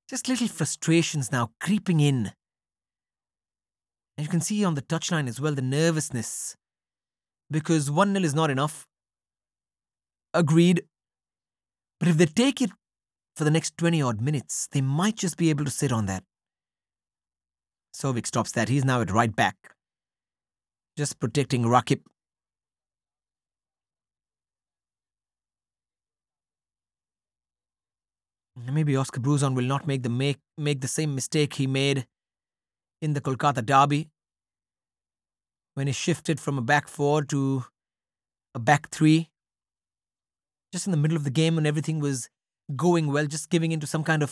Just little frustrations now creeping in. And you can see on the touchline as well the nervousness. Because 1-0 is not enough. Agreed. But if they take it for the next 20 odd minutes, they might just be able to sit on that. Sovic stops that. He's now at right back. Just protecting Rakip. Maybe Oscar Bruzon will not make the same mistake he made in the Kolkata derby when he shifted from a back four to a back three. Just in the middle of the game when everything was going well, just giving into some kind of